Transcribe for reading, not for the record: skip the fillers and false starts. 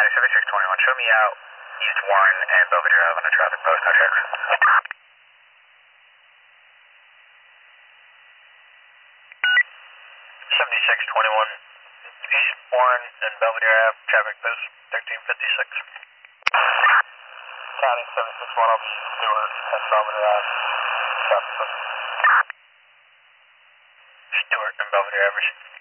County 7621, show me out East Warren and Belvedere Ave on a traffic post, no checks. 7621, East Warren and Belvedere Ave, traffic post 1356. County 761, I'll be Stewart and Belvedere Ave, traffic post. Stewart and Belvedere Ave.